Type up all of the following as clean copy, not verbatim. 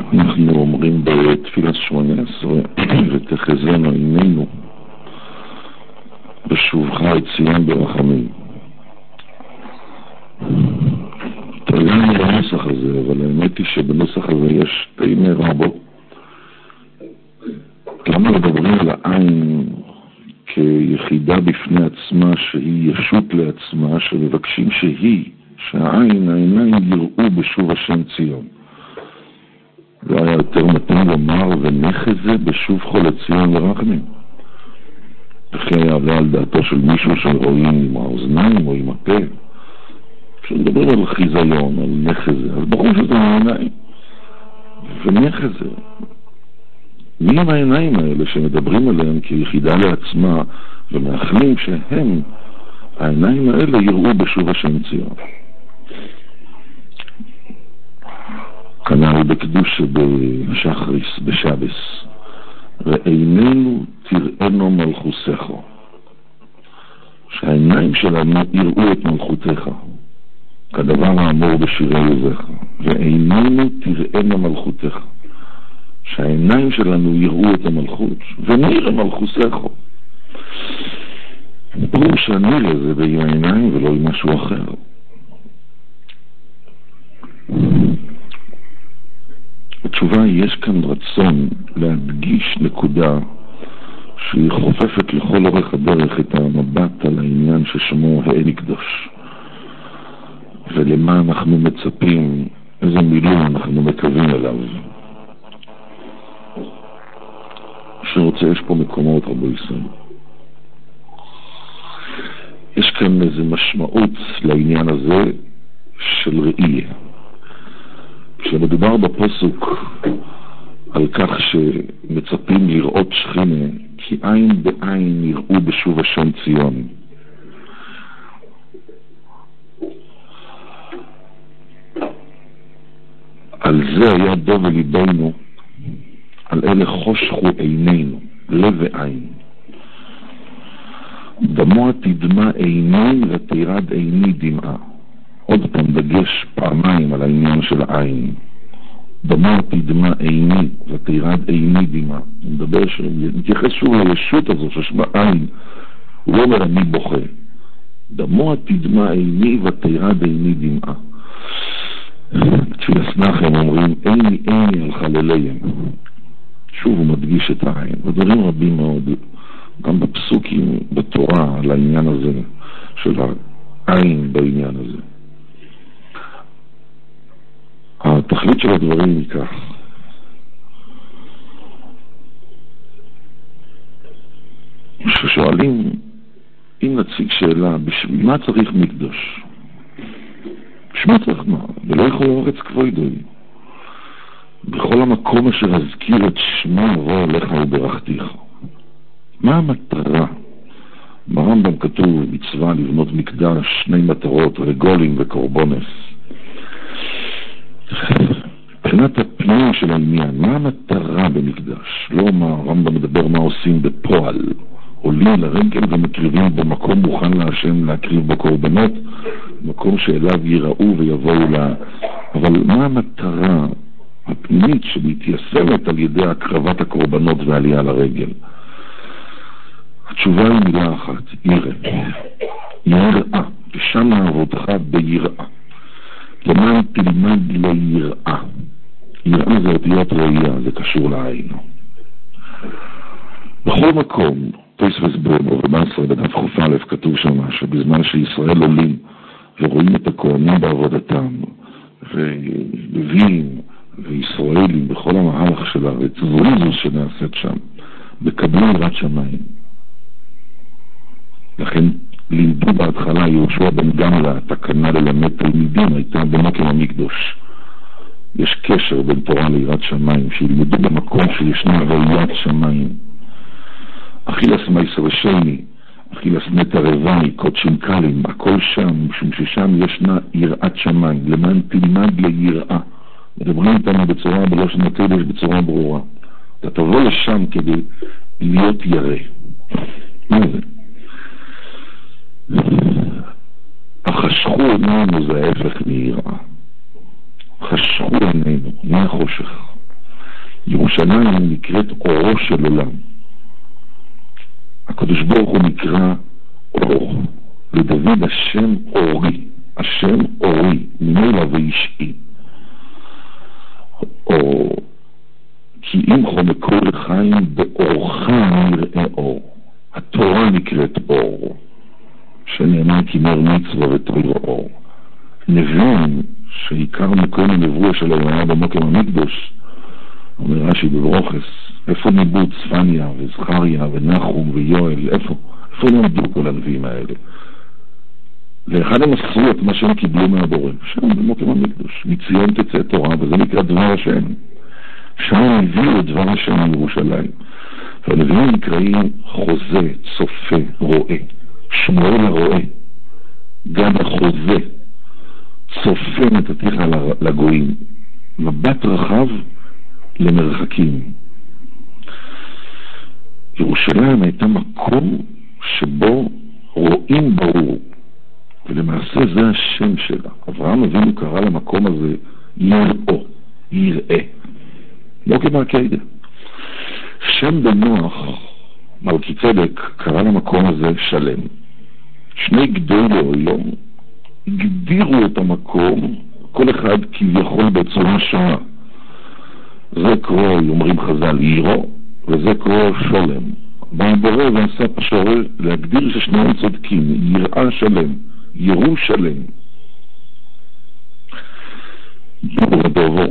אנחנו אומרים בתפילת 18 ותחזינו עינינו בשובך את ציון ברחמים. תראינו בנוסח הזה, אבל האמת היא שבנוסח הזה יש תאימי רבות. למה מדברים על העין כיחידה בפני עצמה, שהיא ישות לעצמה, שמבקשים העיניים יראו בשוב השם ציון? זה היה יותר מתאים לומר ונחזה בשוב חול ציון ורחמים. וכי היה עלה על דעתו של מישהו שרואים עם האוזניים או עם הפה. כשנדבר על חיזיון, על נחזה, אז ברור שזה העיניים. ונחזה, מי הם העיניים האלה שמדברים עליהם כיחידה לעצמה ומאחלים שהם, העיניים האלה, יראו בשוב השם ציון? כנ"ל בקדוש בשחריס, בשבס, ועינינו תראינו מלכותך, שהעיניים שלנו יראו את מלכותך, כדבר האמור בשירי אויביך. ועינינו תראינו מלכותך, שהעיניים שלנו יראו את המלכות, ונראה מלכותך. ברור שהנראה זה עם העיניים ולא עם משהו אחר. התשובה היא, יש כאן רצון להדגיש נקודה שהיא חופפת לכל אורך הדרך את המבט על העניין ששמו האל קדוש, ולמה אנחנו מצפים, איזה מילון אנחנו מקווים אליו. שרוצה, יש פה מקומות רבו ישראל. יש כאן איזו משמעות לעניין הזה של ראייה. כשמדובר בפסוק על כך שמצפים לראות שכינה, כי עין בעין יראו בשוב השם ציון. על זה היה דוב ליבנו, על אלה חושכו עינינו, לב ועין. דמוע תדמה עיני ותירד עיני דמעה. עוד פעם דגש פעמיים על העניין של העין. דמוע תדמה עיני ותירד עיני דמעה. הוא מדבר שמתייחס שוב לישות הזו ששמה עין. הוא לא אומר אני בוכה. דמוע תדמה עיני ותירד עיני דמעה. תפילת נחם אומרים עיני על חלליהם. שוב הוא מדגיש את העין. ודברים רבים מאוד, גם בפסוקים בתורה, על העניין הזה של העין בעניין הזה. התכלית של הדברים היא כך: ששואלים, אם נציג שאלה, בשביל מה צריך מקדוש? בשביל מה צריך מה? ולא יכול אורץ כבודוי. בכל המקום אשר אזכיר את שמה אבוא אליך וברכתיך. מה המטרה? ברמב"ם כתוב מצווה לבנות מקדש, שני מטרות, רגולים וקורבנס. מבחינת הפנים של העניין, מה המטרה במקדש? לא מה הרמב"ם מדבר מה עושים בפועל. עולים לרגל ומקריבים במקום מוכן להשם להקריב בו קורבנות, מקום שאליו ייראו ויבואו לה. אבל מה המטרה הפנימית שמתיישמת על ידי הקרבת הקורבנות ועלייה לרגל? התשובה היא מילה אחת: יראה. יראה, ושם עבודך ביראה. למען תלמד ליראה. יראה זה אותיות ראייה, זה קשור לעין. בכל מקום, תוספות ב-14 בדף חוף א' כתוב שם שבזמן שישראל עולים ורואים את הכהנים בעבודתם, ולווים וישראלים בכל המהלך של הארץ, זו שנעשית שם, בקבלו יראת שמיים. לכן לימדו בהתחלה יהושע בן גמלא, התקנה ללמד תלמידים הייתה במקום המקדוש. יש קשר בין תורה ליראת שמיים, שילמדו במקום שישנה ראיית שמיים. אכילס מייסר שני, אכילס נטע רווי, קודשים קלים, הכל שם, משום ששם ישנה יראת שמיים. למען תלמד ליראה. מדברים איתנו בצורה בלושן הקודש, בצורה ברורה. אתה תבוא לשם כדי להיות ירא. מה זה? החשכו עינינו זה ההפך מיראה. חשכו עינינו, מה החושך? ירושלים נקראת אורו של עולם. הקדוש ברוך הוא נקרא אור. לדוד השם אורי, השם אורי, ממילא ואישי. אור, כי אם חומקו לחיים באורך נראה אור. התורה נקראת אור, שנאמר כי מר מצווה ותויר אור. נביאים, שעיקר מקום הנבואה שלו היה במקום המקדוש, אומר רש"י בברוכס, איפה ניבאו צפניה וזכריה ונחום ויואל, איפה נעמדו כל הנביאים האלה? ואחד הם עשו את מה שהם קיבלו מהבורא, שם במקום המקדוש, מציון תצא תורה, וזה נקרא דבר השם. שם הם הביאו את דבר השם מירושלים. והנביאים נקראים חוזה, צופה, רואה. שמואל הרואה, גם החוזה, צופה נתתיך לגויים, מבט רחב למרחקים. ירושלים הייתה מקום שבו רואים ברור, ולמעשה זה השם שלה. אברהם אבינו קרא למקום הזה יראו, יראה, לא כמעקדה. שם בנוח, מלכי צדק, קרא למקום הזה שלם. שני גדולי עולם הגדירו את המקום, כל אחד כביכול בצורה שונה. זה קרוא, אומרים חז"ל, ירו, וזה קרוא שולם. בורא ועשה פשרה להגדיר ששניהם צודקים, יראה שלם, ירו שלם. דור הדובר.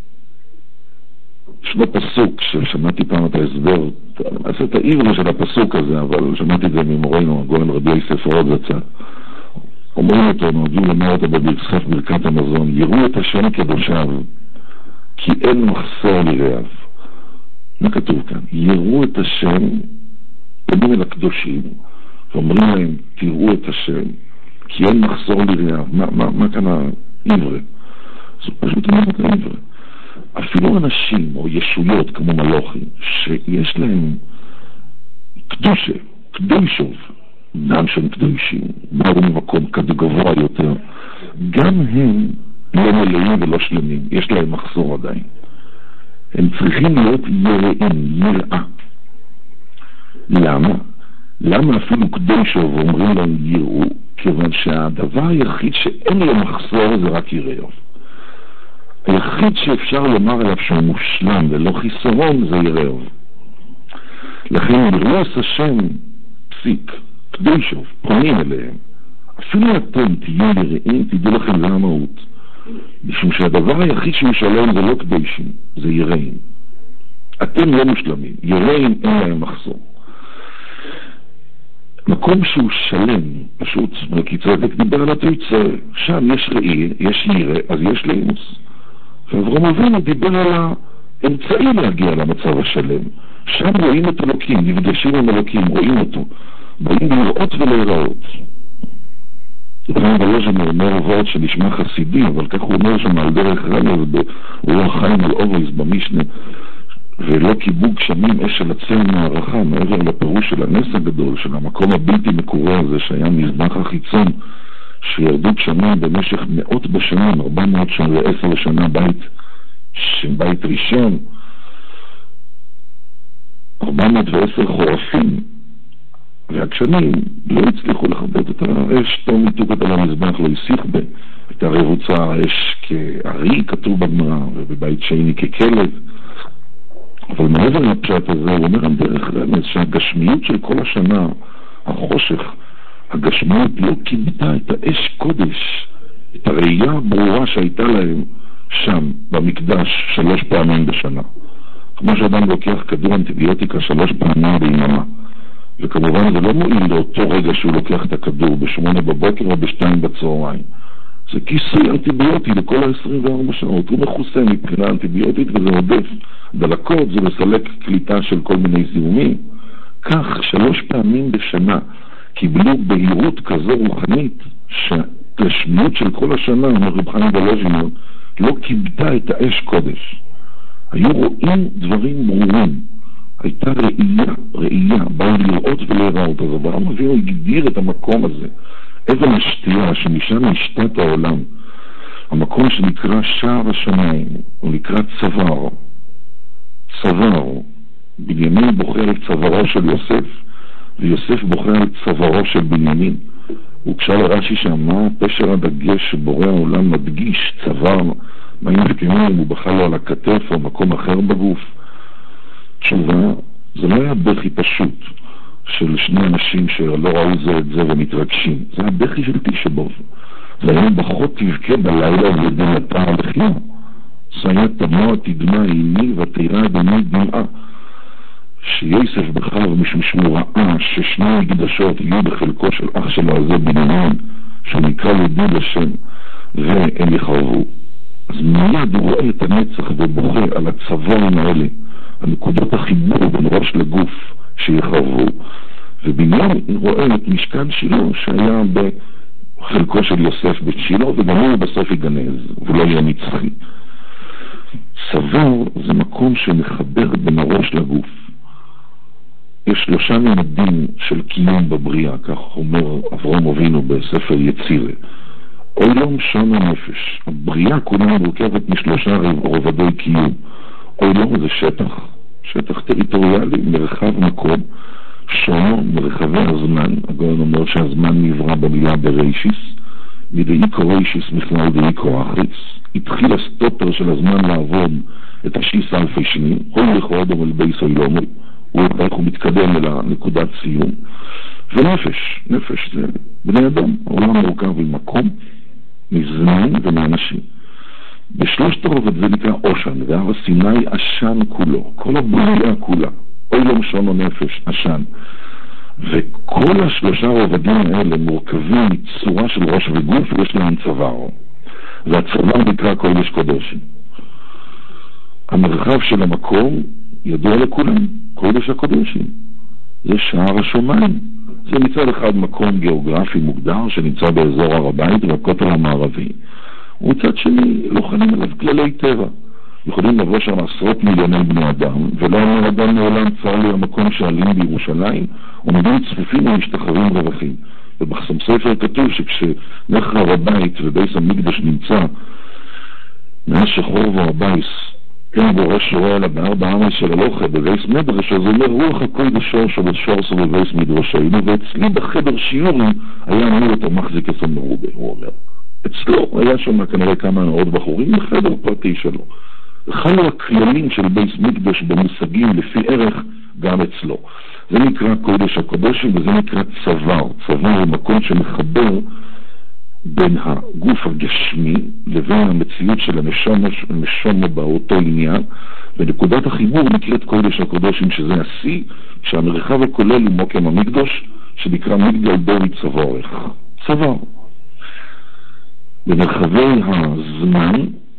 יש בפסוק ששמעתי פעם את ההסבר, עשה את העברה של הפסוק הזה, אבל שמעתי את זה ממורנו, הגולם רבי יוסף רוד זצ"ל. אומרים אותו, נוהגים לומר אותו בברכת ברכת המזון, יראו את השם קדושיו, כי אין מחסור לרעיו. מה כתוב כאן? יראו את השם, פונים אל הקדושים, ואומרים להם, תראו את השם, כי אין מחסור לרעיו. מה כאן העברה? זה פשוט אומר את העברה. אפילו אנשים או ישויות כמו מלוכים, שיש להם קדושה, קדושוב, דם שהם קדושים, באו ממקום גבוה יותר, גם הם לא מלאים ולא שלמים, יש להם מחסור עדיין. הם צריכים להיות יראים, יראה. למה? למה אפילו קדושוב אומרים להם יראו? כיוון שהדבר היחיד שאין לו מחסור זה רק יראו. היחיד שאפשר לומר עליו שהוא מושלם ולא חיסרון זה יראו. לכן יראו השם פסיק, קדושוב, פונים אליהם. אפילו אתם תהיו יראים, תדעו לכם זה המהות. משום שהדבר היחיד שהוא שלם זה לא קדושים, זה יראים. אתם לא מושלמים, יראים אין להם מחסור. מקום שהוא שלם, פשוט, מלכי צדק דיבר על התיצה, שם יש ראי, יש ירא, אז יש לאימוס. ואברהם אבינו דיבר על האמצעים להגיע למצב השלם. שם רואים את אלוקים, נפגשים עם אלוקים, רואים אותו. באים לראות ולהיראות. אברהם בלוז'ן אומר עבוד שנשמע חסידי, אבל כך הוא אומר שם על דרך רמז, ברוח חיים על אובויס במשנה, ולא קיבו גשמים אש של הצל מערכה, מעבר לפירוש של הנס הגדול, של המקום הבלתי מקורה הזה, שהיה מזבח החיצון, שירדו גשמים במשך מאות בשנים, 410 שנה בית ראשון, 410 חורפים, והגשמים לא הצליחו לכבד את האש, תום מתוקת על המזבח, לא הסיך את הרבוצה האש כארי, כתוב בגמרא, ובבית שני ככלב. אבל מעבר לפשט הזה, הוא אומר על דרך רמז שהגשמיות של כל השנה, החושך, הגשמיות לא קיבלה את האש קודש, את הראייה הברורה שהייתה להם שם, במקדש, 3 פעמים בשנה. כמו שאדם לוקח כדור אנטיביוטיקה 3 פעמים ביממה. וכמובן זה לא מועיל לאותו רגע שהוא לוקח את הכדור ב8 בבוקר או ב2 בצהריים. זה כיסוי אנטיביוטי לכל ה-24 שעות. הוא מכוסה מבחינה אנטיביוטית וזה עודף דלקות, זה מסלק קליטה של כל מיני זיהומים. כך 3 פעמים בשנה קיבלו בהירות כזו רוחנית שהגשמיות של כל השנה, אומר רב חיים בלוז'ין, לא קיבלה את האש קודש. היו רואים דברים ברורים. הייתה ראייה, באו לראות ולהיראות. אז אברהם אבינו הגדיר את המקום הזה, אבן השתייה שמשם נשתת העולם, המקום שנקרא שער השמיים, הוא נקרא צוואר. צוואר, בנימין בוחר על צווארו של יוסף, ויוסף בוחר על צווארו של בנימין. וכשאל רש"י שם, מה פשר הדגש שבורא העולם מדגיש צוואר, מים וקמים, הוא בחר לו על הכתף או מקום אחר בגוף? תשובה, זה לא היה בכי פשוט של שני אנשים שלא ראו זה את זה ומתרגשים. זה היה בכי של תשבוב. זה היה בחות תבכה בלילה ודמתה הלחיה. זה היה תמוה תדמה אימי ותירה דמי דמעה. שיוסף בחר משום שהוא ראה ששני מקדשות יהיו בחלקו של אח שלו הזה בנימין, שנקרא ידיד השם, והם יחרבו. אז מיד הוא רואה את הנצח ובוכה על הצווארים האלה, הנקודות החיבור בין ראש לגוף שיחרבו, ובנימין רואה את משכן שילה שהיה בחלקו של יוסף בית שילה, וגם הוא בסוף יגנז ולא יהיה נצחי. צוואר זה מקום שמחבר בין הראש לגוף. יש 3 ממדים של קיום בבריאה, כך אומר אברהם אבינו בספר יצירה. עולם, שון ונפש. הבריאה כולה מורכבת מ3 רובדי קיום. עולם זה שטח טריטוריאלי, מרחב מקום. שון, מרחבי הזמן. הגאון אומר שהזמן נברא במילה בראשיס. מדאיקו ראשיס מכלל דאיקו אחריס. התחיל הסטופר של הזמן לעבוד את 6 אלפי שנים. הוי לכו אדם אל בייס אילומי. ואיך הוא מתקדם אל הנקודת סיום. ונפש, נפש זה בני אדם. העולם מורכב עם מקום, מזמן ומאנשים. בשלושת הרובד זה נקרא אושן, והר סיני עשן כולו, כל הבריאה כולה, עולם, שון ונפש, עשן. וכל 3 הרובדים האלה מורכבים מצורה של ראש וגוף, ויש להם צוואר. והצוואר נקרא קודש קודשים. המרחב של המקום ידוע לכולם, קודש הקודשים. זה שער השומיים. זה מצד אחד מקום גיאוגרפי מוגדר שנמצא באזור הר הבית והכותל המערבי. ומצד שני לא חלים עליו כללי טבע. יכולים לבוא שם 10 מיליוני בני אדם, ולא אומר אדם מעולם צר לי המקום שעלים בירושלים, עומדים צפופים ומשתחררים רווחים. ובחסם ספר כתוב שכשנחר הר הבית ובייס המקדש נמצא מאז שחורבו הבייס, כן בראש רואה לה בארבע עמי של הלוכה בבייס מדרש, אז הוא אומר רוח הקודש שורש ובשורס ובבייס מדרשנו, ואצלי בחדר שיעורים היה אמור אותו מחזיק אצל מרובה, הוא אומר. אצלו היה שם כנראה כמה מאות בחורים בחדר פרטי שלו. חלו הכללים של בייס מקדש במושגים לפי ערך גם אצלו. זה נקרא קודש הקודשים וזה נקרא צוואר. צוואר הוא מקום שמחבר בין הגוף הגשמי לבין המציאות של הנשמה באותו עניין, ונקודת החיבור נקראת קודש הקודשים שזה השיא, שהמרחב הכולל הוא מוקם המקדוש שנקרא מגדל דורי צווארך. צוואר. במרחבי הזמן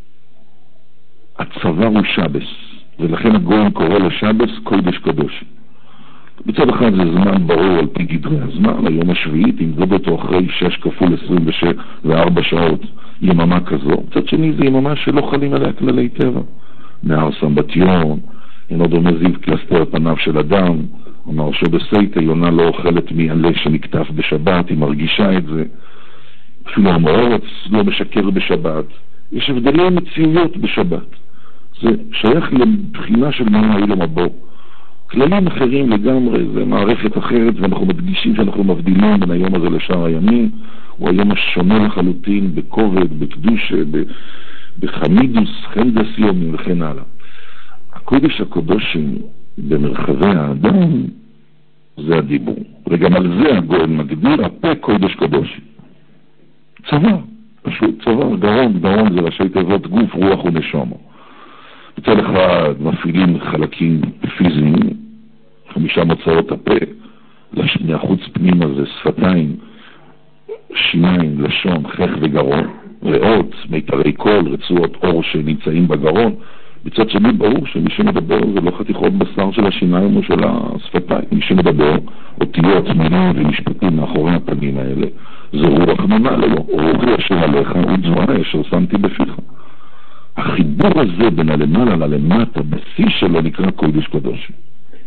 הצוואר הוא שבס, ולכן הגויים קורא לשבס קודש קודשים. בצד אחד זה זמן ברור על פי גדרי הזמן, היום השביעית, תמדוד אותו אחרי 6 כפול 24 שעות, יממה כזו. בצד שני זה יממה שלא חלים עליה כללי טבע. נהר סמבטיון, אינו דומה זיו קלסתר פניו של אדם, אמר שבסייטה יונה לא אוכלת מעלה שנקטף בשבת, היא מרגישה את זה. אפילו המאורץ לא משקר בשבת. יש הבדלי מציאויות בשבת. זה שייך לבחינה של מה אילום הבא. כללים אחרים לגמרי, זה מערכת אחרת, ואנחנו מדגישים שאנחנו מבדילים בין היום הזה לשאר הימים. הוא היום השונה לחלוטין בכובד, בקדוש, בחמידוס, חמדס יומים וכן הלאה. הקודש הקודשים במרחבי האדם זה הדיבור, וגם על זה הגאון מגדיר הפה קודש קודשים. צוואר, פשוט צוואר, גרון זה ראשי תיבות גוף, רוח ונשמה. בצד אחד מפעילים חלקים פיזיים, 5 מוצאות הפה, מהחוץ פנימה זה שפתיים, שיניים, לשון, חך וגרון, ריאות, מיתרי קול, רצועות אור שנמצאים בגרון. בצד שני ברור שמי שמדבר זה לא חתיכות בשר של השיניים או של השפתיים. מי שמדבר אותיות, מילים ומשפטים מאחורי הפנים האלה, זה רוח ממעלה לו, רוחי אשר עליך ודברי אשר שמתי בפיך. החיבור הזה בין הלמעלה ללמטה, בשיא שלו נקרא קודש קודשים.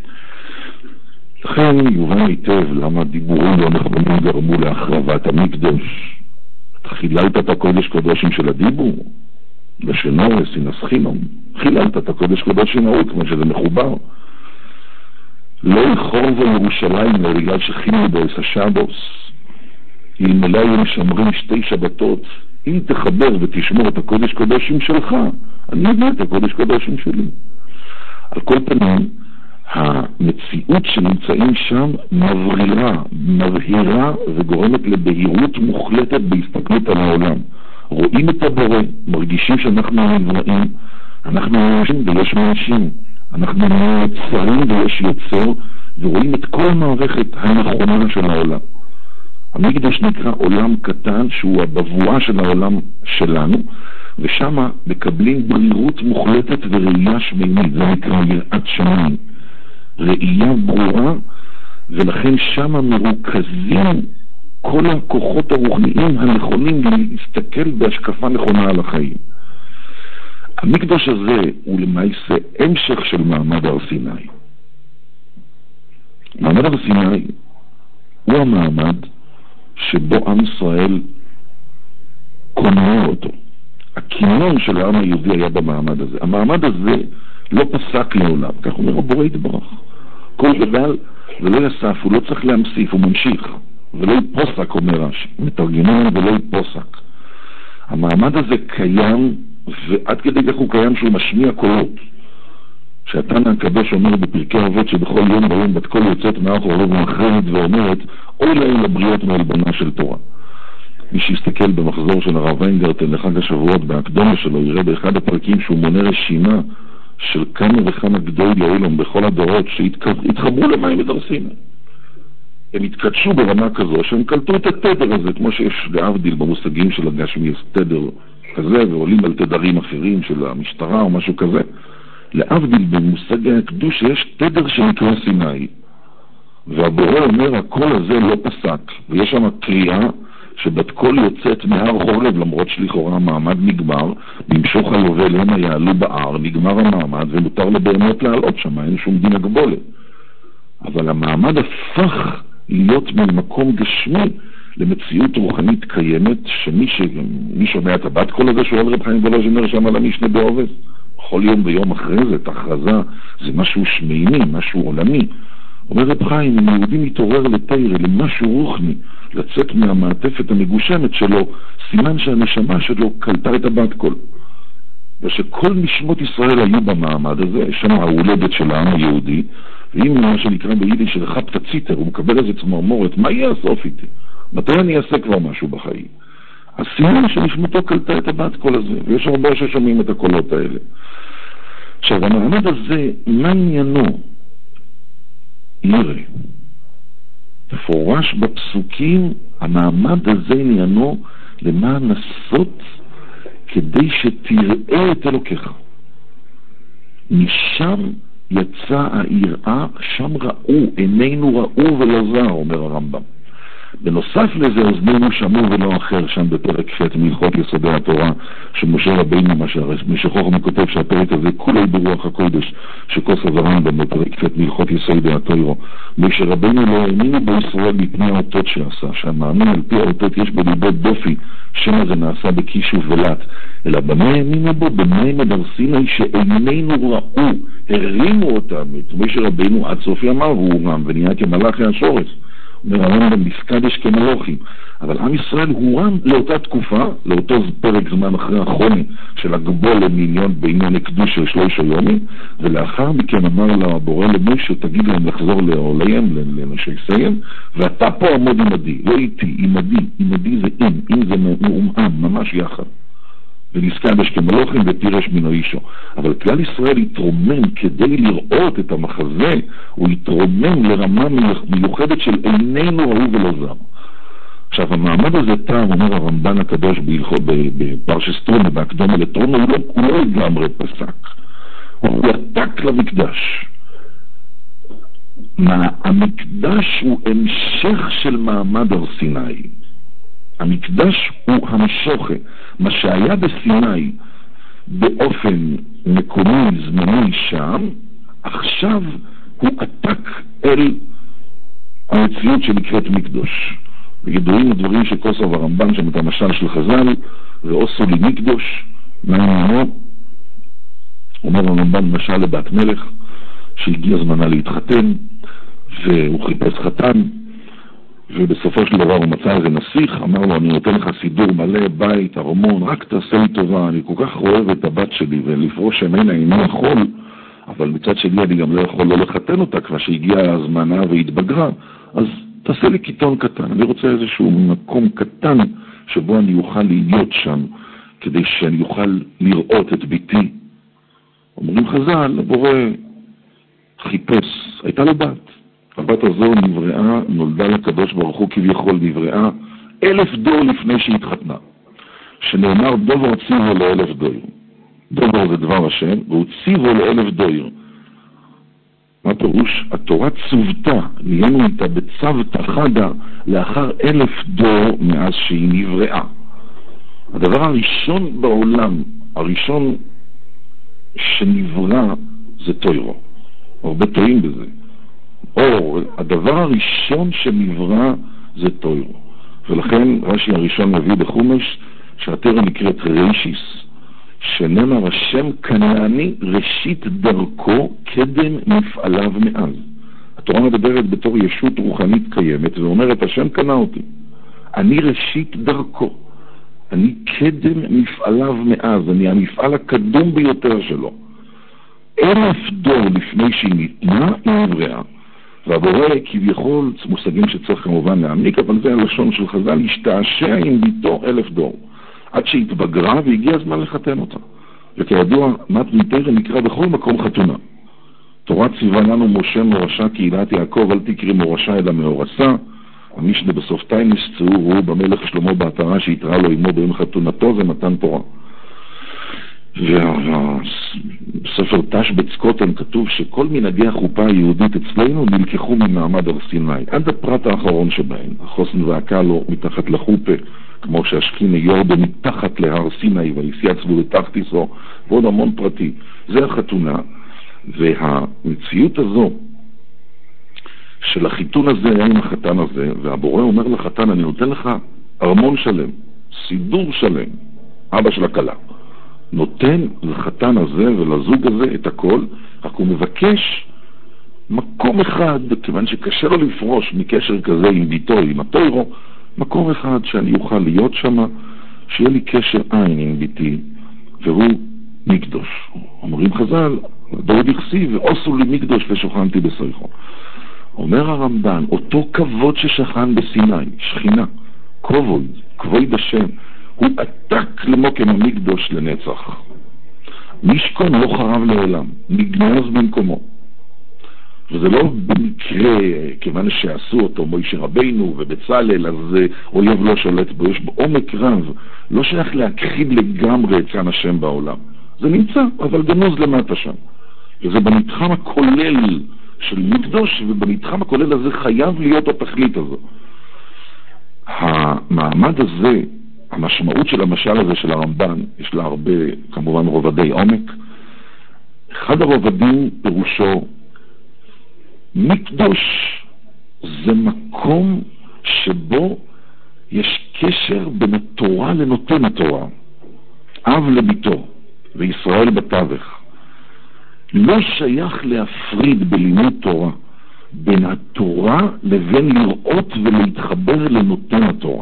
לכן יובן היטב למה דיבורים לא נכונים גרמו להחרבת המקדש. אתה חיללת את הקודש קודשים של הדיבור? לשנורס, אינסחינום, חיללת את הקודש קודשים ההוא, כמו שזה מחובר. לא יחורבו ירושלים בגלל שחינו בעש השבוס, אלמלא היו משמרים 2 שבתות, אם תחבר ותשמור את הקודש קודשים שלך, אני יודע את הקודש קודשים שלי. על כל פנים, המציאות שנמצאים שם מבהירה וגורמת לבהירות מוחלטת בהסתכלות על העולם. רואים את הבורא, מרגישים שאנחנו נבראים, אנחנו אנשים ויש אנשים, אנחנו יצרים ויש יוצר, ורואים את כל המערכת הנכונה של העולם. המקדש נקרא עולם קטן שהוא הבבואה של העולם שלנו, ושם מקבלים ברירות מוחלטת וראייה שמימית, זה נקרא יראת שמיים, ראייה ברורה, ולכן שם מרוכזים כל הכוחות הרוחניים הנכונים להסתכל בהשקפה נכונה על החיים. המקדש הזה הוא למעשה המשך של מעמד הר סיני. מעמד הר סיני הוא המעמד שבו עם ישראל קונה אותו. הכינון של העם היהודי היה במעמד הזה. המעמד הזה לא פסק לעולם, כך אומר הבורא יתברך. כל גדל ולא יסף, הוא לא צריך להמסיף, הוא ממשיך. ולא יפוסק, אומר רש"י, מתרגמים ולא יפוסק. המעמד הזה קיים, ועד כדי כך הוא קיים שהוא משמיע קולות. שהתנא הקדוש אומר בפרקי אבות שבכל יום ויום בת קול יוצאת מאחוריו ומחרדת ואומרת, אוי להם לבריות מעלבונה של תורה. מי שיסתכל במחזור של הרב ויינגרטן לחג השבועות בהקדומה שלו, יראה באחד הפרקים שהוא מונה רשימה של כמה וכמה גדולי העולם בכל הדורות שהתחברו למים את הר סיני. הם התקדשו ברמה כזו שהם קלטו את התדר הזה, כמו שיש להבדיל במושגים של הגשמי, יש תדר כזה ועולים על תדרים אחרים של המשטרה או משהו כזה. להבדיל במושג הקדוש יש תדר שנקרא סיני, והבורא אומר הקול הזה לא פסק, ויש שם קריאה שבת קול יוצאת מהר חורב, למרות שלכאורה המעמד נגמר, במשוך היובל המה יעלו בהר, נגמר המעמד ומותר לבהמות לעלות שם, אין שום דין הגבולת. אבל המעמד הפך להיות ממקום גשמי למציאות רוחנית קיימת, שמי שומע את הבת קול הזה שואל רב חיים וולוז'ינר שם על המשנה בעובד, בכל יום ויום אחרי זה, את ההכרזה, זה משהו שמיני, משהו עולמי. אומר רב חיים, אם יהודי מתעורר לתאיר, למשהו רוחני, לצאת מהמעטפת המגושמת שלו, סימן שהנשמה שלו קלטה את הבת קול. ושכל נשמות ישראל היו במעמד הזה, שם ההולדת של העם היהודי, ואם מה שנקרא ביידיש של חפת הציטר, הוא מקבל איזה צמרמורת, מה יהיה הסוף איתי? מתי אני אעשה כבר משהו בחיים? הסימן שנשמתו קלטה את הבת קול הזה, ויש הרבה ששומעים את הקולות האלה. עכשיו, המעמד הזה, מה עניינו? ירא. תפורש בפסוקים, המעמד הזה עניינו למען נסות כדי שתראה את אלוקיך. משם יצא היראה, שם ראו, עינינו ראו ולא זר, אומר הרמב"ם. בנוסף לזה, אוזנינו שמעו ולא אחר, שם בפרק ח' מהלכות יסודי התורה, שמשה רבינו, משה חוכם כותב שהפרק הזה כולי ברוח הקודש, שכוס הרמב"ם בפרק ח' מהלכות יסודי התורה. משה רבינו לא האמינו בישראל מפני האותות שעשה, שהמאמין על פי האותות יש בליבו דופי, שמה זה נעשה בכישוף ולט, אלא במה האמינו בו? במעמד הר סיני שעינינו ראו, הרימו אותם. משה רבינו עד סוף ימיו הוא רם ונהיה כמלאכי השורש. אומר הרמב"ם נפקדש כמלוכים, אבל עם ישראל הוא רם לאותה תקופה, לאותו פרק זמן אחרי החוני של הגבול בעניין הקדוש של 3 ימים, ולאחר מכן אמר לבורא למשה, תגיד להם לחזור לעוליהם, לנשי סיים, ואתה פה עמוד עמדי, לא איתי, עמדי זה אם זה מאומם, ממש יחד. ונזכדש כמלוכים ותירש מן האישו. אבל כלל ישראל התרומם כדי לראות את המחזה, הוא התרומם לרמה מיוחדת של עינינו ראו ולא זר. עכשיו המעמד הזה טעם, אומר הרמב"ן הקדוש בפרשת תרומה, בהקדומה לתרומה, הוא לא לגמרי פסק, הוא עתק למקדש. המקדש הוא המשך של מעמד הר סיני. המקדש הוא המשוכה, מה שהיה בסיני באופן מקומי זמני שם, עכשיו הוא עתק אל המציאות שנקראת מקדוש. וידועים הדברים שכוסף הרמב"ן שם את המשל של חז"ל, ועושו לי מקדוש, מה עניינו? אומר הרמב"ן משל לבת מלך שהגיע זמנה להתחתן, והוא חיפש חתן, ובסופו של דבר הוא מצא איזה נסיך, אמר לו, אני נותן לך סידור מלא, בית, ארמון, רק תעשה לי טובה, אני כל כך אוהב את הבת שלי, ולפרוש ממנה אינו יכול, אבל מצד שני אני גם לא יכול לא לחתן אותה, כבר שהגיעה הזמנה והתבגרה, אז תעשה לי קיטון קטן, אני רוצה איזשהו מקום קטן, שבו אני אוכל להיות שם, כדי שאני אוכל לראות את ביתי. אומרים חז"ל, הבורא חיפש, הייתה לו בת. הבת הזו נבראה, נולדה לקדוש ברוך הוא כביכול נבראה 1000 דור לפני שהתחתנה. שנאמר דובר ציבו ל1000 דור. דובר זה דבר השם, והוא ציבו ל1000 דור. מה פירוש? התורה צוותה, נהיינו איתה בצוותא חדא לאחר 1000 דור מאז שהיא נבראה. הדבר הראשון בעולם, הראשון שנברא זה תוירו. הרבה טועים בזה. הדבר הראשון שנברא זה תוירו. ולכן רש"י הראשון מביא בחומש שהתורה נקראת רישיס, שנאמר השם כנעני ראשית דרכו קדם מפעליו מאז. התורה מדברת בתור ישות רוחנית קיימת ואומרת השם קנה אותי. אני ראשית דרכו. אני קדם מפעליו מאז. אני המפעל הקדום ביותר שלו. 1000 דור לפני שהיא ניתנה היא נבראה. והבורא כביכול, מושגים שצריך כמובן להעמיק, אבל זה הלשון של חז"ל, השתעשע עם ביתו 1000 דור. עד שהתבגרה והגיע הזמן לחתן אותה. וכידוע, מתניתר נקרא בכל מקום חתונה. תורה ציווה לנו משה מורשה קהילת יעקב, אל תקרא מורשה אלא מאורסה. המשנה בסוף תיינס צאור הוא במלך שלמה בעטרה שהתראה לו עמו ביום חתונתו, זה מתן תורה. ובספר תשבץ קוטן כתוב שכל מנהגי החופה היהודית אצלנו נלקחו ממעמד הר סיני, עד הפרט האחרון שבהם. החוסן והקלו מתחת לחופה, כמו שהשכינה יורדו מתחת להר סיני ויסייצבו לתחתיסו, ועוד המון פרטי. זה החתונה, והמציאות הזו של החיתון הזה היה עם החתן הזה, והבורא אומר לחתן, אני נותן לך ארמון שלם, סידור שלם, אבא של הכלה. נותן לחתן הזה ולזוג הזה את הכל, רק הוא מבקש מקום אחד, כיוון שקשה לו לפרוש מקשר כזה עם ביתו, עם התוירו, מקום אחד שאני אוכל להיות שם, שיהיה לי קשר עין עם ביתי, והוא מקדוש. אומרים חז"ל, דוד הכסיב, ועושו לי מקדוש ושוכנתי בסריחו. אומר הרמב"ן, אותו כבוד ששכן בסיני, שכינה, כבוד השם, הוא עתק למוקם המקדוש לנצח. משכון לא חרב לעולם, נגנז במקומו. וזה לא במקרה, כיוון שעשו אותו מוישה רבינו ובצלאל, אז אויב לא שולט בו, יש בו עומק רב, לא שייך להכחיד לגמרי את כאן השם בעולם. זה נמצא, אבל גנוז למטה שם. וזה במתחם הכולל של מקדוש, ובמתחם הכולל הזה חייב להיות התכלית הזו. המעמד הזה, המשמעות של המשל הזה של הרמב"ן, יש לה הרבה, כמובן, רובדי עומק. אחד הרובדים פירושו, מקדוש זה מקום שבו יש קשר בין התורה לנותן התורה, אב לביתו, וישראל בתווך. לא שייך להפריד בלימוד תורה, בין התורה לבין לראות ולהתחבר לנותן התורה.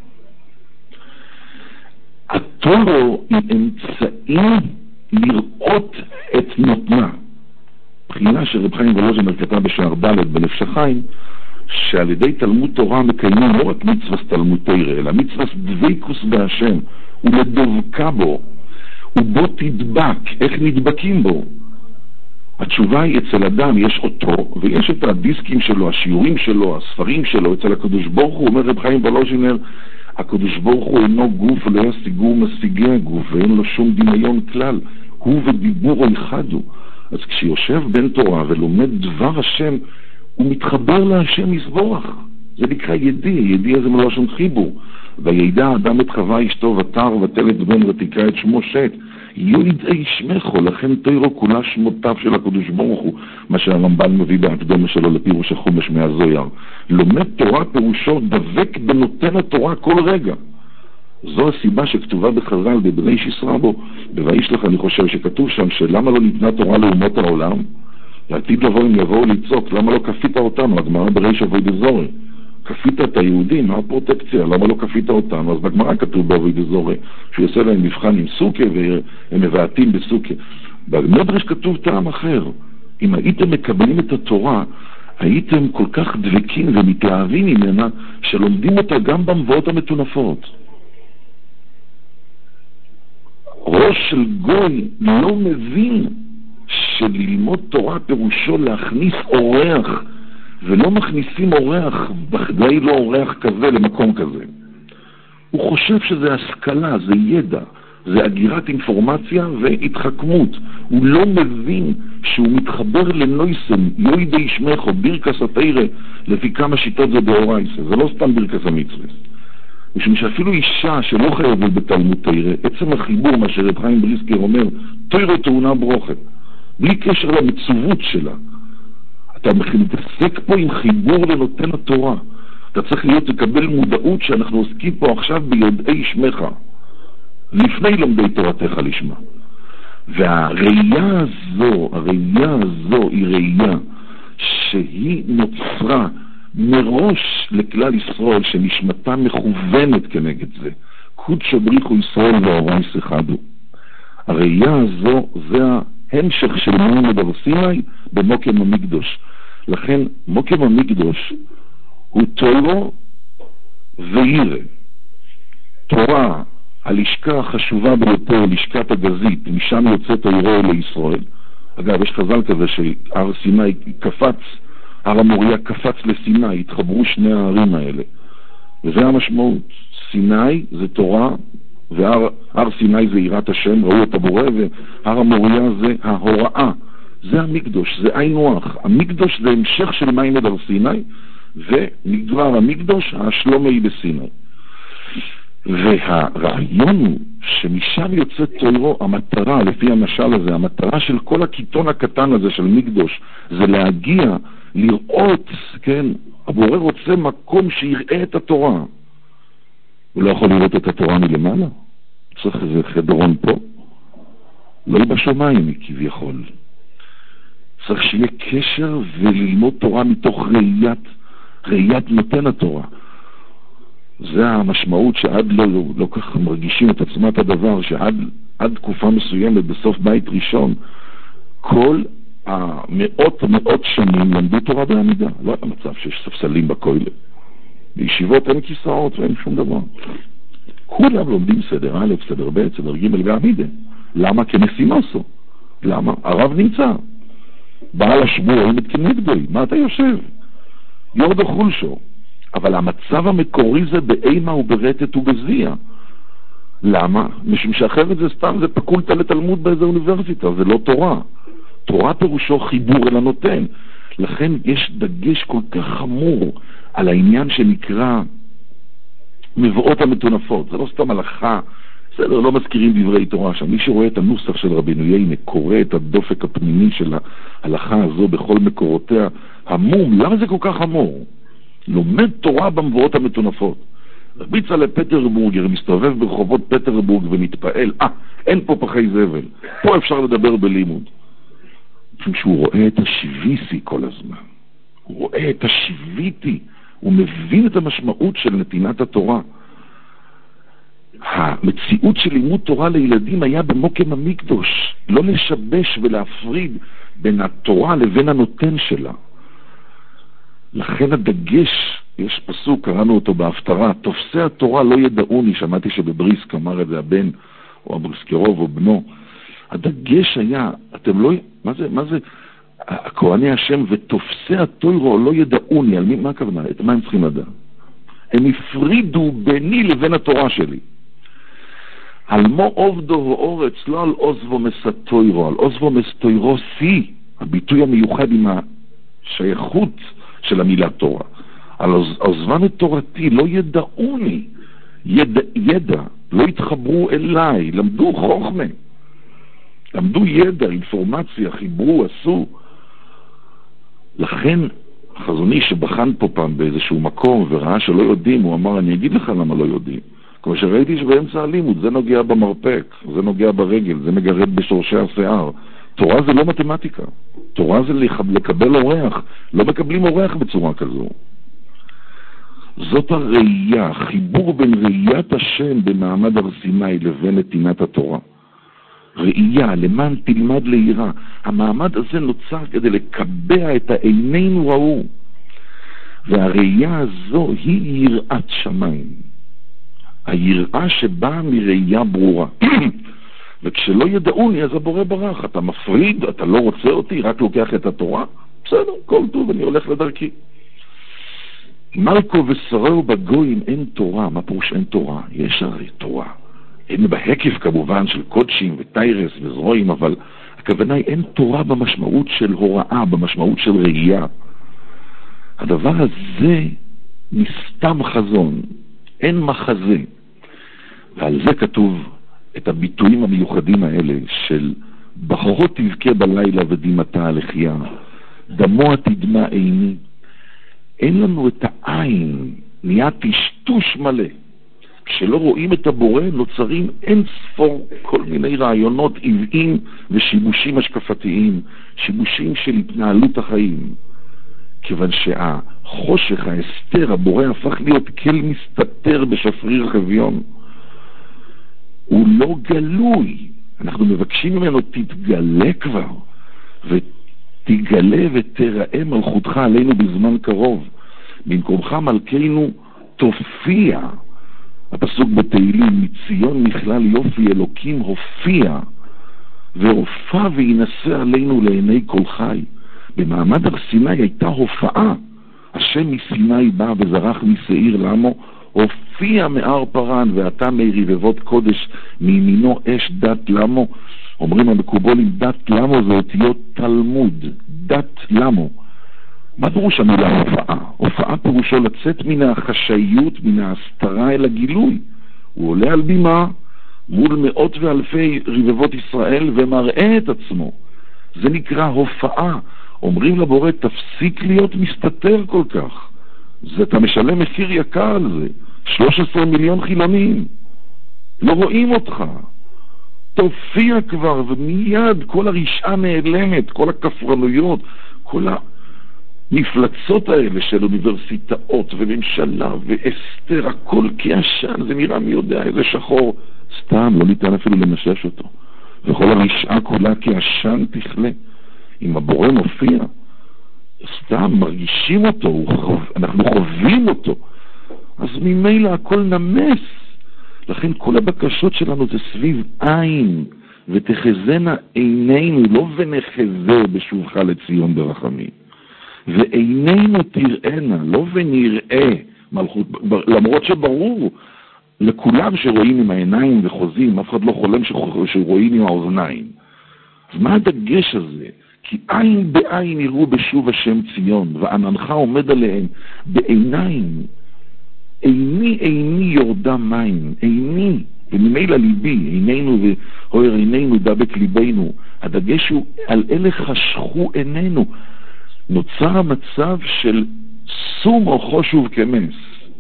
התורה היא אמצעי לראות את נותנה. בחינה שרב חיים וולוז'ינר כתב בשער ד' בנפש החיים, שעל ידי תלמוד תורה מקיימים לא רק מצוות תלמוד תורה, אלא מצוות דבקות בהשם, ולדבקה בו, ובו תדבק. איך נדבקים בו? התשובה היא, אצל אדם יש אותו, ויש את הדיסקים שלו, השיעורים שלו, הספרים שלו. אצל הקדוש ברוך הוא, אומר רב חיים וולוז'ינר, הקדוש ברוך הוא אינו גוף, לא ישיגו משיגי הגוף, ואין לו שום דמיון כלל. הוא ודיבורו יחדו. אז כשיושב בן תורה ולומד דבר השם, הוא מתחבר להשם יסבורך. זה נקרא ידי, ידי הזה מלשון חיבור. וידע אדם את חווה אשתו ותר ותלת בן ותקרא את שמו שת. ידעי שמך, לכן תוירו כולה שמותיו של הקדוש ברוך הוא, מה שהרמב"ן מביא בהקדמה שלו לפירוש החומש מהזויר. לומד תורה פירושו דבק בנותן התורה כל רגע. זו הסיבה שכתובה בחז"ל בבני שישרבו, בוישלח אני חושב שכתוב שם שלמה לא ניתנה תורה לאומות העולם, לעתיד לבוא אם יבואו לצעוק, למה לא כפית אותנו? הגמרא בריש אבוי דזורי. כפית את היהודים, מה הפרוטקציה? למה לא כפית אותנו? אז בגמרא כתוב באבוי דזורי, שהוא יעשה להם מבחן עם סוכה והם מבעטים בסוכה. במדרש כתוב טעם אחר. אם הייתם מקבלים את התורה, הייתם כל כך דבקים ומתלהבים ממנה, שלומדים אותה גם במבואות המטונפות. ראש של גוי לא מבין שללמוד תורה פירושו להכניס אורח, ולא מכניסים אורח, בכדי לא אורח כזה למקום כזה. הוא חושב שזה השכלה, זה ידע, זה אגירת אינפורמציה והתחכמות. הוא לא מבין שהוא מתחבר לנויסן, יוידי ישמך או בירקס התירה, לפי כמה שיטות זה באורייסה. זה לא סתם בירקס המצווה. משום שאפילו אישה שלא חייבת בתלמוד תירה, עצם החיבור, מה שרב חיים בריסקר אומר, תירה טעונה ברוכת, בלי קשר למצוות שלה. אתה מתעסק פה עם חיבור לנותן התורה. אתה צריך לקבל מודעות שאנחנו עוסקים פה עכשיו ביודעי שמך, לפני לומדי תורתך לשמה. והראייה הזו היא ראייה שהיא נוצרה מראש לכלל ישראל, שנשמתה מכוונת כנגד זה. קודשא בריחו ישראל ואורייס אחד. הראייה הזו זה ההמשך של מעמד הר סיני במוקם המקדוש. לכן מוקם המקדוש הוא תורה וירא. תורה, הלשכה החשובה ביותר, לשכת הגזית, משם יוצאת הירא לישראל. אגב, יש חז"ל כזה שהר סיני קפץ, הר המוריה קפץ לסיני, התחברו שני הערים האלה. וזה המשמעות. סיני זה תורה, והר סיני זה יראת השם, ראו את הבורא, והר המוריה זה ההוראה. זה המקדוש, זה עין נוח. המקדוש זה המשך של מעמד הר סיני, ונגמר המקדוש, השלומי בסיני. והרעיון הוא שמשם יוצא תוירו, המטרה, לפי המשל הזה, המטרה של כל הכיתון הקטן הזה של מקדוש, זה להגיע, לראות, כן, הבורא רוצה מקום שיראה את התורה. הוא לא יכול לראות את התורה מלמעלה. צריך איזה חדרון פה. לא בשמיים כביכול. צריך שיהיה קשר וללמוד תורה מתוך ראיית נותן התורה. זה המשמעות שעד לא כך מרגישים את עצמת הדבר, שעד תקופה מסוימת בסוף בית ראשון, כל המאות שנים למדו תורה בעמידה. לא היה מצב שיש ספסלים בכולל. בישיבות אין כיסאות ואין שום דבר. כולם לומדים סדר א', סדר ב', סדר ג' בעמידה. למה? כמשימוסו. למה? הרב נמצא. בעל השבוע, אם את כנגדוי, מה אתה יושב? יורדו חולשו. אבל המצב המקורי זה באימה וברטט ובזיע. למה? משום שאחרת זה סתם, זה פקולטה לתלמוד באיזה אוניברסיטה, זה לא תורה. תורה פירושו חיבור אל הנותן. לכן יש דגש כל כך חמור על העניין שנקרא מבואות המטונפות. זה לא סתם הלכה, בסדר, לא מזכירים דברי תורה שם. מי שרואה את הנוסח של רבינו יינה, קורא את הדופק הפנימי של ההלכה הזו בכל מקורותיה, המום, למה זה כל כך המור? לומד תורה במבואות המטונפות. רבי צלאל פטרבורגר מסתובב ברחובות פטרבורג ומתפעל, אין פה פחי זבל, פה אפשר לדבר בלימוד. כשהוא רואה את השיביסי כל הזמן, הוא רואה את השיביתי, הוא מבין את המשמעות של נתינת התורה. המציאות של לימוד תורה לילדים היה במוקם המקדוש, לא לשבש ולהפריד בין התורה לבין הנותן שלה. לכן הדגש, יש פסוק, קראנו אותו בהפטרה, תופסי התורה לא ידעוני, שמעתי שבבריסק אמר את זה הבן, או הבריסקרוב או בנו, הדגש היה, אתם לא, מה זה, הכהני השם ותופסי התורה לא ידעוני, על מי, מה הכוונה? את מה הם צריכים לדעת? הם הפרידו ביני לבין התורה שלי. על מו עובדו ואורץ, לא על עוזבו מסתוירו, על עוזבו מסתוירו סי, הביטוי המיוחד עם השייכות של המילה תורה. על עוזבן את תורתי, לא ידעוני, ידע, לא התחברו אליי, למדו חוכמה, למדו ידע, אינפורמציה, חיברו, עשו. לכן חזוני שבחן פה פעם באיזשהו מקום וראה שלא יודעים, הוא אמר, אני אגיד לך למה לא יודעים. כמו שראיתי שבאמצע הלימוד זה נוגע במרפק, זה נוגע ברגל, זה מגרד בשורשי השיער. תורה זה לא מתמטיקה, תורה זה לקבל אורח, לא מקבלים אורח בצורה כזו. זאת הראייה, חיבור בין ראיית השם במעמד הר סיני לבין נתינת התורה. ראייה, למען תלמד ליראה. המעמד הזה נוצר כדי לקבע את העינינו ראו. והראייה הזו היא יראת שמיים. היראה שבאה מראייה ברורה. וכשלא ידעוני אז הבורא ברח. אתה מפריד, אתה לא רוצה אותי, רק לוקח את התורה. בסדר, כל טוב, אני הולך לדרכי. מלכו ושרהו בגויים אין תורה. מה פירוש אין תורה? יש הרי תורה. אין בהקיף כמובן של קודשים וטיירס וזרועים, אבל הכוונה היא אין תורה במשמעות של הוראה, במשמעות של ראייה. הדבר הזה נסתם חזון, אין מחזה. ועל זה כתוב את הביטויים המיוחדים האלה של בחרו תבכה בלילה ודימתה הלחייה, דמו תדמה עיני. אין לנו את העין, נהיה טשטוש מלא. כשלא רואים את הבורא נוצרים אין ספור כל מיני רעיונות עוועים ושיבושים השקפתיים, שיבושים של התנהלות החיים. כיוון שהחושך, ההסתר, הבורא הפך להיות כל מסתתר בשפריר חביון. הוא לא גלוי. אנחנו מבקשים ממנו תתגלה כבר, ותגלה ותראה מלכותך עלינו בזמן קרוב. במקומך מלכנו תופיע. הפסוק בתהילים, מציון מכלל יופי אלוקים הופיע, והופע וינשא עלינו לעיני כל חי. במעמד הר סיני הייתה הופעה. השם מסיני בא וזרח משעיר למו, הופיע מהר פרן, ואתה מרבבות קודש מימינו אש דת למו. אומרים המקובולים, דת למו זה אותיות תלמוד, דת למו. מה פירוש המילה הופעה? הופעה פירושו לצאת מן החשאיות, מן ההסתרה אל הגילוי. הוא עולה על בימה מול מאות ואלפי רבבות ישראל ומראה את עצמו. זה נקרא הופעה. אומרים לבורא, תפסיק להיות מסתתר כל כך. אתה משלם מחיר יקר על זה. 13 מיליון חילונים. לא רואים אותך. תופיע כבר, ומיד כל הרשעה נעלמת, כל הכפרנויות, כל המפלצות האלה של אוניברסיטאות וממשלה ואסתר, הכל כעשן, זה נראה מי יודע איזה שחור. סתם, לא ניתן אפילו למשש אותו. וכל הרשעה כולה כעשן תכלה. אם הבורא מופיע, סתם מרגישים אותו, אנחנו חווים אותו, אז ממילא הכל נמס. לכן כל הבקשות שלנו זה סביב עין, ותחזנה עינינו, לא ונחזה בשובך לציון ברחמים, ועינינו תראינה, לא ונראה מלכות, למרות שברור לכולם שרואים עם העיניים וחוזים, אף אחד לא חולם שרואים עם האוזניים. אז מה הדגש הזה? כי עין בעין יראו בשוב השם ציון, ועננך עומד עליהם בעיניים. עיני יורדה מים, עיני, וממילא ליבי, עינינו והויר עינינו דבק ליבינו. הדגש הוא על אלה חשכו עינינו. נוצר המצב של סום או חושוב כמס.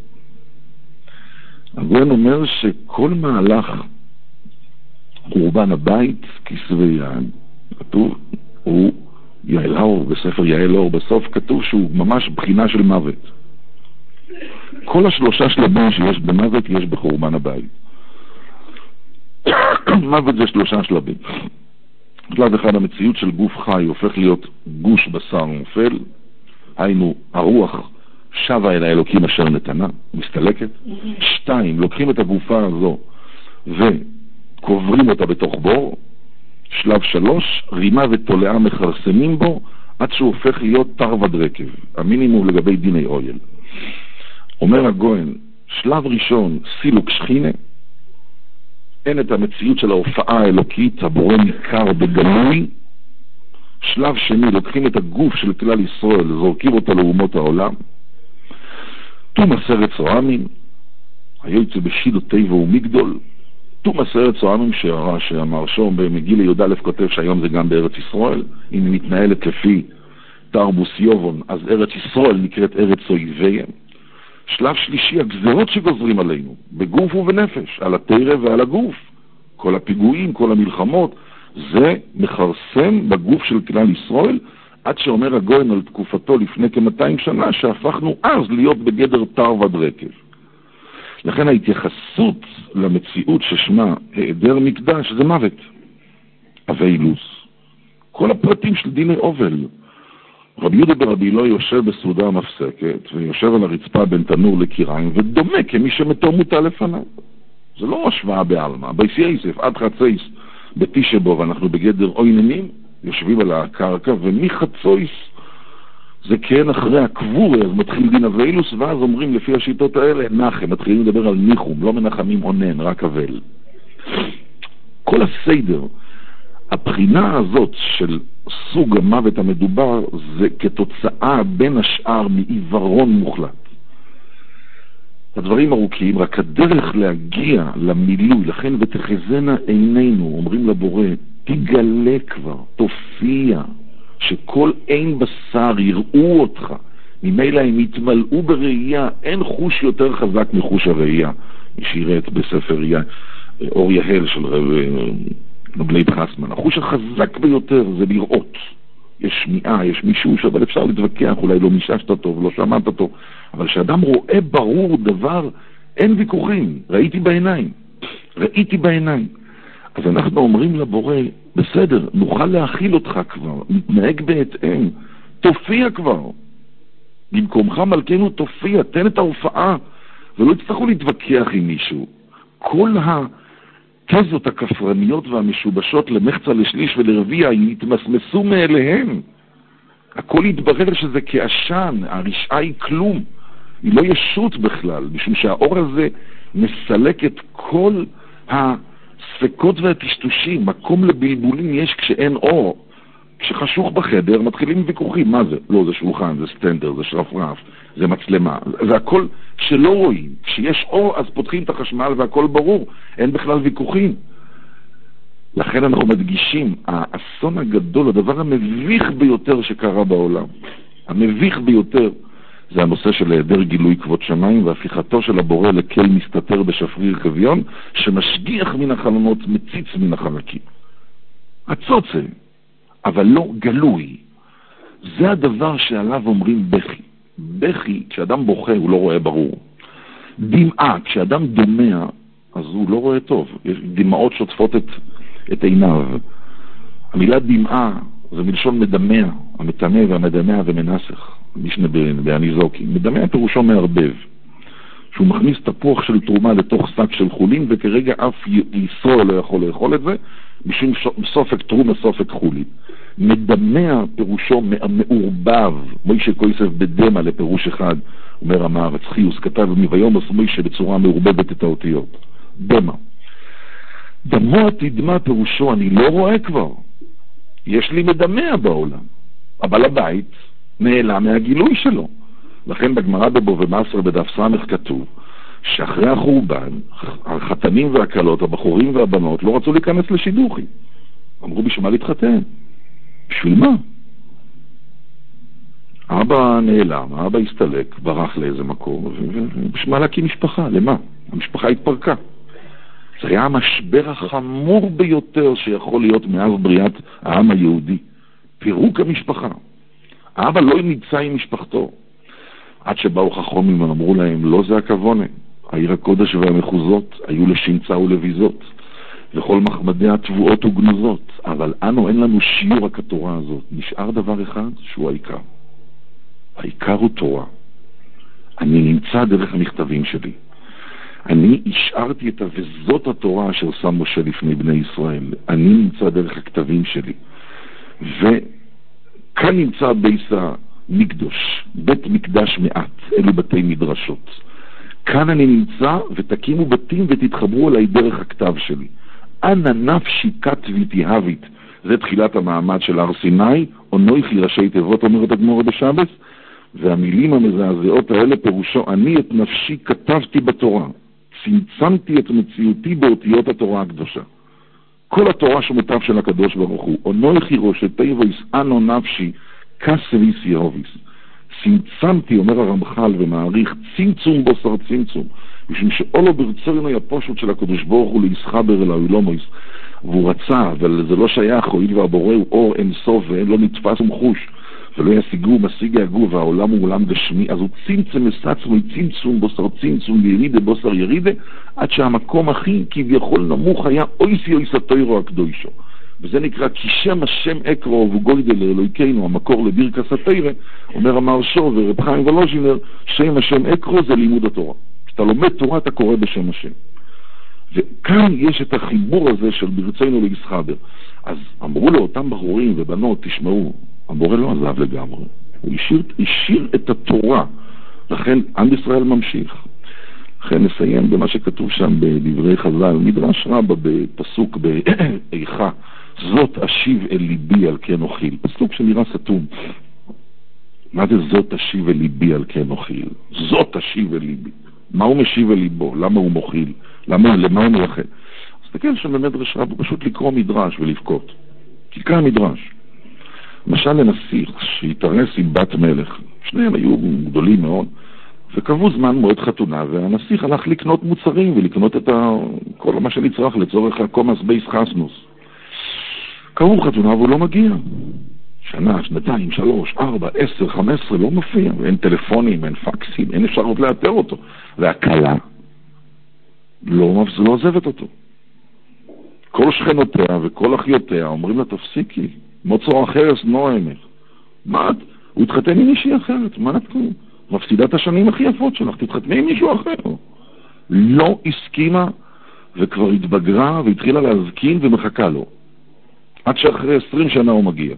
הגויין אומר שכל מהלך חורבן הבית, כסבי יען, כתוב, הוא יעל אור, בספר יעל אור, בסוף כתוב שהוא ממש בחינה של מוות. כל השלושה שלבים שיש במוות יש בחורבן הבית. מוות זה שלושה שלבים. שלב אחד, המציאות של גוף חי הופך להיות גוש בשר מופל, היינו הרוח שווה אל האלוקים אשר נתנה, מסתלקת. 2, לוקחים את הגופה הזו וקוברים אותה בתוך בור. שלב 3, רימה ותולעה מחרסמים בו עד שהוא הופך להיות תרווד רקב, המינימום לגבי דיני אויל. אומר הגויין, שלב ראשון, סילוק שכינה, אין את המציאות של ההופעה האלוקית, הבורא ניכר בגלוי. שלב שני, לוקחים את הגוף של כלל ישראל, זורקים אותו לאומות העולם. תום עשרת צועמים, היוצא בשידו טבע ומגדול. תום עשרת צועמים שאמר שום במגיל י"א כותב שהיום זה גם בארץ ישראל. אם היא מתנהלת לפי תרבוס יובון, אז ארץ ישראל נקראת ארץ אויביהם. שלב שלישי, הגזרות שגוזרים עלינו, בגוף ובנפש, על התורה ועל הגוף. כל הפיגועים, כל המלחמות, זה מכרסם בגוף של כלל ישראל, עד שאומר הגויין על תקופתו לפני כ-200 שנה, שהפכנו אז להיות בגדר תר ודרקב. לכן ההתייחסות למציאות ששמה היעדר מקדש זה מוות, אבילוס. כל הפרטים של דיני אובל. רבי יהודה ברבי אלוהי יושב בסעודה המפסקת, ויושב על הרצפה בין תנור לקיריים, ודומה כמי שמתו מוטל לפניו. זה לא השוואה בעלמא. בייס יסף, עד חצייס, בתשע בו, ואנחנו בגדר עויננים, יושבים על הקרקע, ומחצויס, זה כן אחרי הקבורי, אז מתחיל דין אבילוס, ואז אומרים לפי השיטות האלה, נחם, מתחילים לדבר על ניחום, לא מנחמים עונן, רק אבל. כל הסדר, הבחינה הזאת של סוג המוות המדובר, זה כתוצאה בין השאר מעיוורון מוחלט. הדברים ארוכים, רק הדרך להגיע למילוי, לכן ותחזנה עינינו, אומרים לבורא, תגלה כבר, תופיע, שכל עין בשר יראו אותך, ממילא הם יתמלאו בראייה, אין חוש יותר חזק מחוש הראייה. מי שיראה את בספר אור יהל של רב לייב חסמן, החוש החזק ביותר זה לראות. יש שמיעה, יש מישוש, אבל אפשר להתווכח, אולי לא מיששת טוב, לא שמעת טוב, אבל כשאדם רואה ברור דבר, אין ויכוחים, ראיתי בעיניים. אז אנחנו אומרים לבורא, בסדר, נוכל להכיל אותך כבר, נתנהג בהתאם, תופיע כבר. במקומך מלכנו תופיע, תן את ההופעה, ולא יצטרכו להתווכח עם מישהו. כל התזות הכפרניות והמשובשות למחצה לשליש ולרביע, הם יתמסמסו מאליהם. הכל יתברר שזה כעשן, הרשעה היא כלום. היא לא ישות בכלל, משום שהאור הזה מסלק את כל הספקות והטשטושים. מקום לבלבולים יש כשאין אור. כשחשוך בחדר מתחילים ויכוחים. מה זה? לא, זה שולחן, זה סטנדר, זה שרפרף, זה מצלמה. זה הכל שלא רואים. כשיש אור אז פותחים את החשמל והכל ברור. אין בכלל ויכוחים. לכן אנחנו מדגישים, האסון הגדול, הדבר המביך ביותר שקרה בעולם, המביך ביותר, זה הנושא של היעדר גילוי כבוד שמיים והפיכתו של הבורא לקל מסתתר בשפריר כביון, שמשגיח מן החלונות, מציץ מן החלקים. הצוצה, אבל לא גלוי. זה הדבר שעליו אומרים בכי. בכי, כשאדם בוכה הוא לא רואה ברור. דמעה, כשאדם דומע, אז הוא לא רואה טוב. יש דמעות שוטפות את עיניו. המילה דמעה זה מלשון מדמע, המטמא והמדמע ומנסח. משנה בעניזוקי. מדמע פירושו מערבב. שהוא מכניס תפוח של תרומה לתוך שק של חולין, וכרגע אף ישראל לא יכול לאכול את זה, משום סופק תרומה סופק חולין. מדמע פירושו מעורבב. מוישה קויסף בדמה לפירוש אחד, אומר המארץ, חיוס כתב מביומוס מוישה בצורה מעורבבת את האותיות. דמה. דמו תדמה פירושו, אני לא רואה כבר. יש לי מדמע בעולם. אבל הבית נעלם מהגילוי שלו. לכן בגמרא בבו ומסר בדף סמך כתוב, שאחרי החורבן, החתנים והקלות, הבחורים והבנות, לא רצו להיכנס לשידוכים. אמרו בשביל מה להתחתן? בשביל מה? אבא נעלם, אבא הסתלק, ברח לאיזה מקום, ובשביל מה להקים משפחה? למה? המשפחה התפרקה. זה היה המשבר החמור ביותר שיכול להיות מאז בריאת העם היהודי. פירוק המשפחה. האבא לא נמצא עם משפחתו. עד שבאו חכמים ואמרו להם, לא זה הכוונה. העיר הקודש והמחוזות היו לשמצה ולביזות, וכל מחמדיה תבואות וגנוזות. אבל אנו אין לנו שיעור הכתורה הזאת. נשאר דבר אחד שהוא העיקר. העיקר הוא תורה. אני נמצא דרך המכתבים שלי. אני השארתי את וזאת התורה אשר שם משה לפני בני ישראל. אני נמצא דרך הכתבים שלי. וכאן נמצא בית המקדוש, בית מקדש מעט, אלו בתי מדרשות. כאן אני נמצא ותקימו בתים ותתחברו עליי דרך הכתב שלי. אנא נפשי כתבי תהבית. זה תחילת המעמד של הר סיני, או נויכי ראשי תיבות אומרת הגמרא בשבת, והמילים המזעזעות האלה פירושו, אני את נפשי כתבתי בתורה. צמצמתי את מציאותי באותיות התורה הקדושה. כל התורה שמותיו של הקדוש ברוך הוא, אונוי חירוש תיבויס אנו נפשי כסביס יהוביס. צמצמתי, אומר הרמח"ל ומעריך, צמצום בוסר צמצום, משום שאולו ברצונו הפשוט של הקדוש ברוך הוא להסחבר אל האילומוס, והוא רצה, אבל זה לא שייך, הואיל והבורא הוא אור אין סוף ואין לו נתפס ומחוש, ולא ישיגו משיג יגעו, והעולם הוא עולם גשמי, אז הוא צמצם מסעצמו, צמצום בוסר צמצום, וירידה בוסר ירידה, עד שהמקום הכי כביכול נמוך היה אויסי אויס התוירו הקדושו. וזה נקרא כי שם השם אקרו וגוידל לאלוהינו, המקור לברכת התורה, אומר המהרש"א ורב חיים וולוז'ינר, שם השם אקרו זה לימוד התורה. כשאתה לומד תורה אתה קורא בשם השם. וכאן יש את החיבור הזה של ברצונו להתחבר. אז אמרו לו אותם בחורים ובנות, תשמעו, הבורא לא עזב לגמרי, הוא השאיר את התורה, לכן עם ישראל ממשיך. לכן נסיים במה שכתוב שם בדברי חז"ל, מדרש רבה בפסוק באיכה, זאת אשיב אל ליבי על כן אוכיל, פסוק שנראה סתום. מה זה זאת אשיב אל ליבי על כן אוכיל? זאת אשיב אל ליבי. מה הוא משיב אל ליבו? למה הוא מוכיל? למה הוא מייחד? אז תקל שבמדרש רבה פשוט לקרוא מדרש ולבכות, כי כאן מדרש. למשל לנסיך שהתארס עם בת מלך, שניהם היו גדולים מאוד, וקבעו זמן מועד חתונה, והנסיך הלך לקנות מוצרים ולקנות את כל מה שנצרך לצורך הקומס בייס חסנוס. קבעו חתונה והוא לא מגיע. שנה, שנתיים, 3, 4, 10, 15, לא מופיע, ואין טלפונים, אין פקסים, אין אפשרות לאתר אותו. והקלה לא עוזבת אותו. כל שכנותיה וכל אחיותיה אומרים לה, תפסיקי, מוצאו אחרת נועמך. מה את? הוא התחתן עם מישהי אחרת, מה את קוראים? מפסידה את השנים הכי יפות שלך, תתחתני עם מישהו אחר. לא הסכימה, וכבר התבגרה והתחילה להזכין ומחכה לו. עד שאחרי 20 שנה הוא מגיע.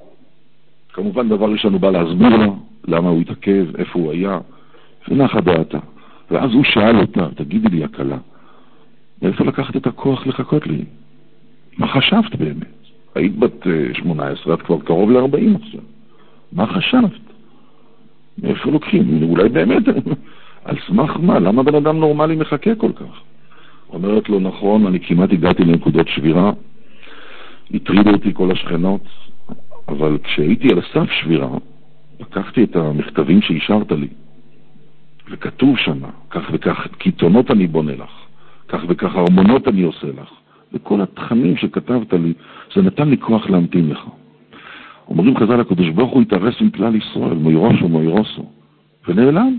כמובן דבר ראשון הוא בא להסביר לו, למה הוא התעכב, איפה הוא היה, ונחה דעתה. ואז הוא שאל אותה, תגידי לי הקלה, מאיפה לקחת את הכוח לחכות לי? מה חשבת באמת? היית בת 18, את כבר קרוב ל-40 עכשיו. מה חשבת? מאיפה לוקחים? אולי באמת, על סמך מה? למה בן אדם נורמלי מחכה כל כך? אומרת לו, נכון, אני כמעט הגעתי לנקודות שבירה, הטרידו אותי כל השכנות, אבל כשהייתי על סף שבירה, לקחתי את המכתבים שהשארת לי, וכתוב שמה, כך וכך קיתונות אני בונה לך, כך וכך ארמונות אני עושה לך, וכל התכנים שכתבת לי, זה נתן לי כוח להמתין לך. אומרים חז"ל, הקדוש ברוך הוא התארס עם כלל ישראל, מוירושו מוירוסו, ונעלם.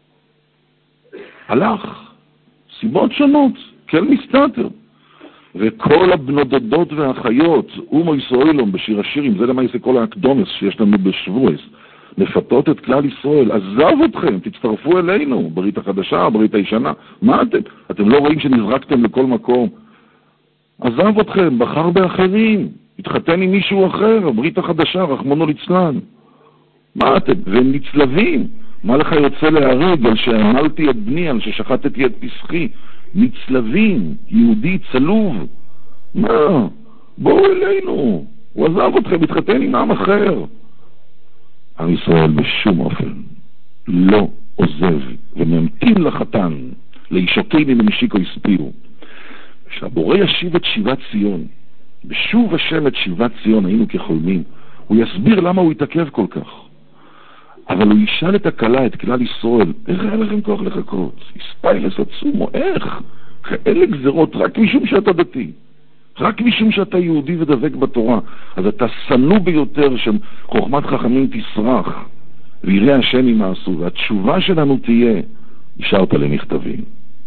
הלך, סיבות שונות, כל מסתתר. וכל הבנודדות והחיות, אומו ישראלום בשיר השירים, זה למה יעשה כל האקדומס שיש לנו בשבועס, מפתות את כלל ישראל, עזב אתכם, תצטרפו אלינו, ברית החדשה, ברית הישנה. מה אתם? אתם לא רואים שנזרקתם לכל מקום? עזב אתכם, בחר באחרים, התחתן עם מישהו אחר, ברית החדשה, רחמונו ליצלן. מה אתם? והם נצלבים. מה לך יוצא להרג על שעמלתי את בני, על ששחטתי את פסחי? נצלבים, יהודי צלוב. מה? בואו אלינו. הוא עזב אתכם, התחתן עם עם אחר. עם ישראל בשום אופן לא עוזב וממתין לחתן, לאישוקי מממשיקו הספירו. כשהבורא ישיב את שיבת ציון, בשוב השם את שיבת ציון היינו כחולמים, הוא יסביר למה הוא יתעכב כל כך. אבל הוא ישאל את הקלה, את כלל ישראל, איך היה לכם כוח לחכות? יספיילס עצומו, איך? כאלה גזרות רק משום שאתה דתי, רק משום שאתה יהודי ודבק בתורה, אז אתה סנו ביותר שחוכמת חכמים תסרח, ויראה השם עם מעשו, והתשובה שלנו תהיה, השארת לי מכתבים.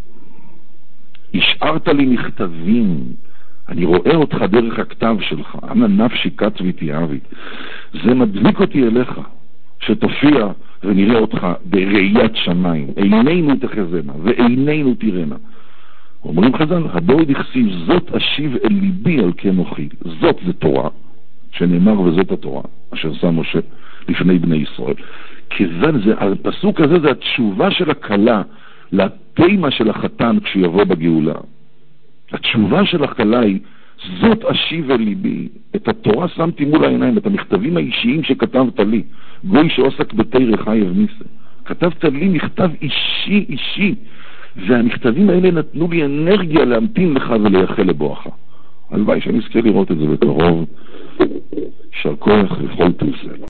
השארת לי מכתבים, אני רואה אותך דרך הכתב שלך, אנא נפשי כתבי תיאבית, זה מדליק אותי אליך, שתופיע ונראה אותך בראיית שמיים, עינינו תחזנה ועינינו תראנה. אומרים חז"ל, הדור דכסיב, זאת אשיב אל ליבי על כן אוכיל. זאת זה תורה, שנאמר וזאת התורה, אשר שם משה לפני בני ישראל. כיוון זה, הפסוק הזה זה התשובה של הקלה לתימה של החתן כשיבוא בגאולה. התשובה של הקלה היא, זאת אשיב אל ליבי. את התורה שמתי מול העיניים, את המכתבים האישיים שכתבת לי, גוי שעוסק בתורה חייב ניסה. כתבת לי מכתב אישי, והמכתבים האלה נתנו לי אנרגיה להמתין לך ולייחל לבואך. הלוואי שנזכה לראות את זה בקרוב. יישר כוח לכל תעשה.